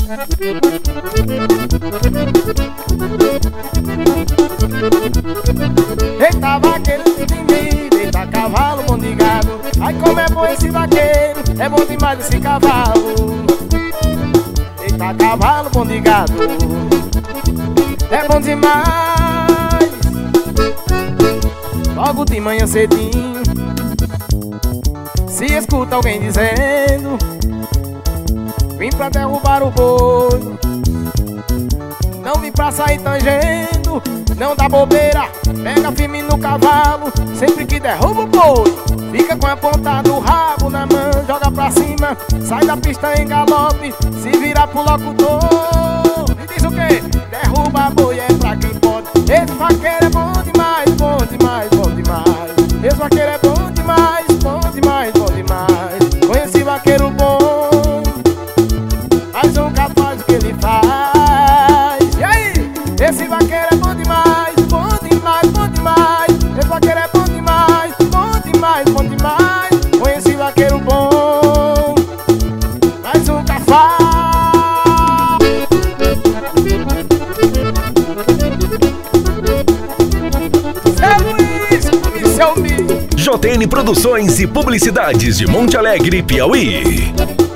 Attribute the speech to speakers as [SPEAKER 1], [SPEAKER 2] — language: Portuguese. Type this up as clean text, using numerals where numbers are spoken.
[SPEAKER 1] Eita vaqueiro de mim, eita cavalo bom de gado. Ai como é bom esse vaqueiro, é bom demais esse cavalo. Eita cavalo bom de gado, é bom demais. Logo de manhã cedinho se escuta alguém dizendo: vim pra derrubar o boi, não vim pra sair tangendo. Não dá bobeira, pega firme no cavalo, sempre que derruba o boi, fica com a ponta do rabo na mão, joga pra cima, sai da pista em galope, se vira pro locutor e diz o quê? Derruba boi é pra quem pode. Esse vaqueiro é bom demais, bom demais, bom demais. Esse vaqueiro é bom demais, bom demais, bom demais. Conheci vaqueiro bom, mas nunca faz o que ele faz. E aí? Esse vaqueiro é bom demais, bom demais, bom demais. Esse vaqueiro é bom demais, bom demais, bom demais. Conheci vaqueiro bom, mas nunca faz.
[SPEAKER 2] JN Produções e Publicidades de Monte Alegre, Piauí.